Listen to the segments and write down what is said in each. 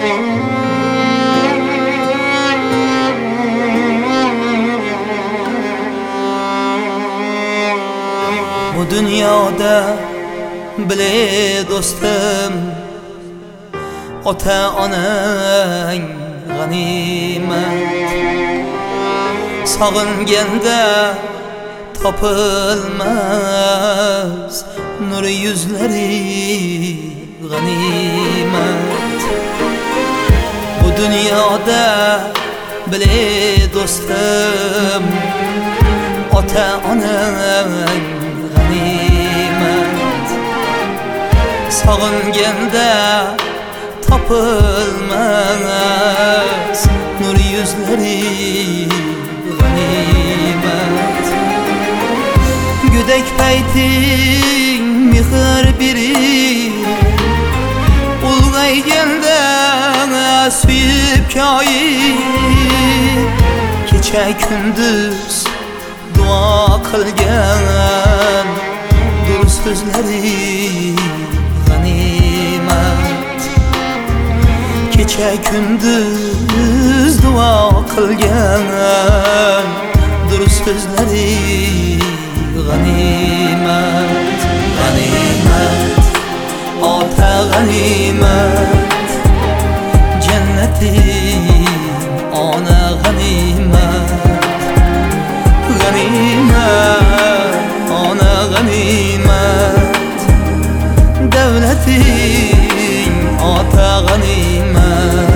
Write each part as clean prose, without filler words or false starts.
Bu dünyada bile dostum, ota-onang g'animat. Sog'inganda topilmas nur yuzlari g'animat. Bu dunyoda bile dostum, ota-onang g'animat. Sog'inganda topilmas nur yuzlari g'animat. Güdek payting mehr biri, ulg'ayganda suyib koyib, kecha kunduz duo qilgan durust so'zlari g'animat. Kecha kunduz duo qilgan durust so'zlari g'animat. G'animat, ota g'animat, jannatim ona g'animat. G'animat, ona g'animat, davlating ota g'animat.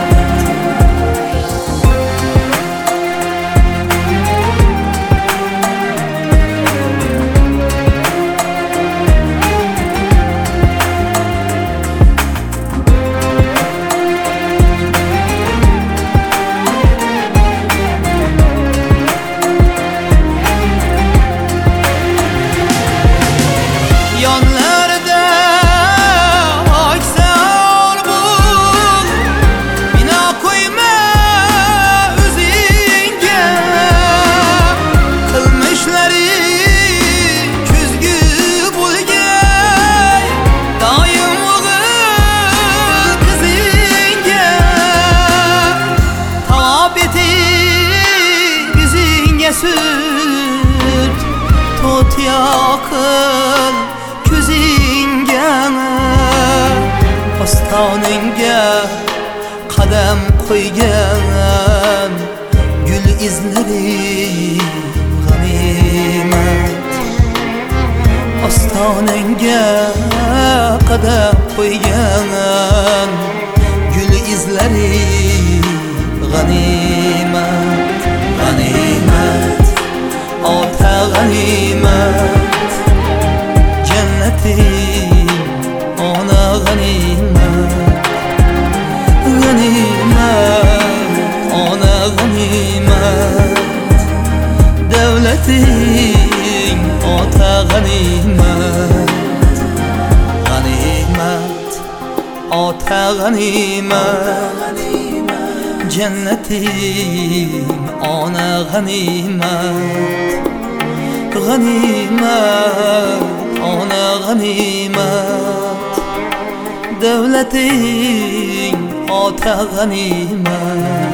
Sürt tut yaqin ko'zingga, ostoningga qadam qo'ygan gul izlari g'animat. Ostoningga qadam qo'ygan gul izlari g'animat. G'animat, ota g'animat, jannatim ona g'animat. G'animat, ona g'animat, davlating ota g'animat. G'animat, ota g'animat, jannatim ona g'animat. G'animat, ona g'animat, davlating ota g'animat.